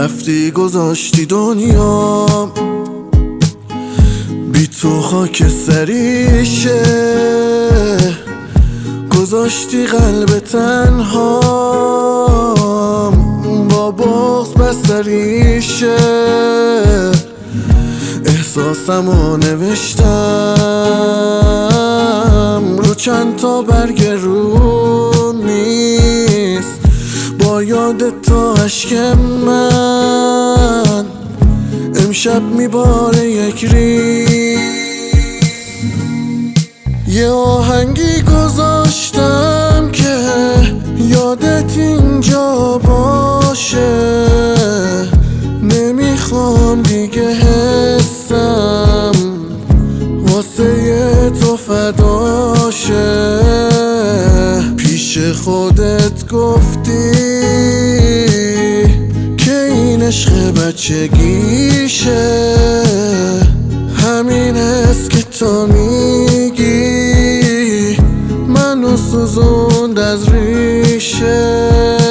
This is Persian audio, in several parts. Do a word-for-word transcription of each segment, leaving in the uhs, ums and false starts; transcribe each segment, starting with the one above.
رفتی گذاشتی دنیام بی تو خاک سریشه، گذاشتی قلب تنهام با بغض بستریشه. احساسمو نوشتم رو چند تا برگ رو نیست، با یاد تا اشک من امشب میباره یک ریز. یه آهنگی گذاشتم که یادت اینجا باشه، نمیخوام دیگه حسم واسه تو فداشه. پیش خودت گفتی که این عشق بچگیشه، همین است که تو میگی منو سوزوند از ریشه.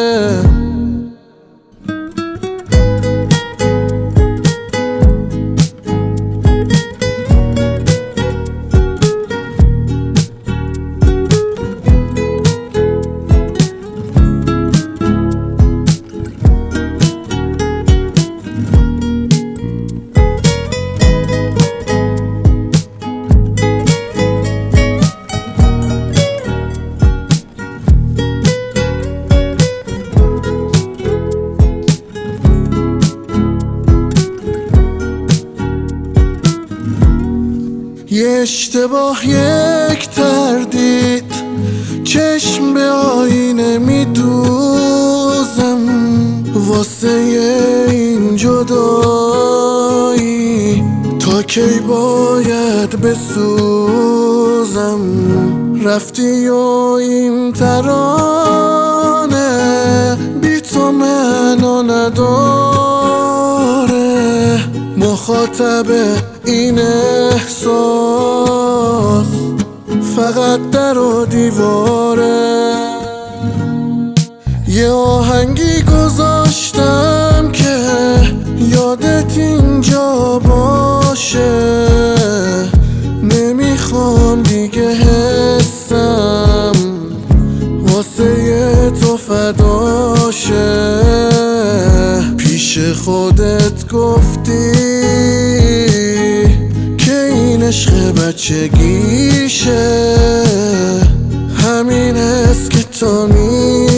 یه اشتباه، یک تردید، چشم به آینه میدوزم واسه این جدایی، تا کی باید بسوزم. رفتی و این ترانه بی تو معنا نداره، مخاطب این احساس فقط در و دیواره. یه آهنگی گذاشتم که یادت اینجا باشه، نمیخوام دیگه حسم واسه تو فداشه. پیش خودت گفتی که این عشق بچگیشه، همین است که تو می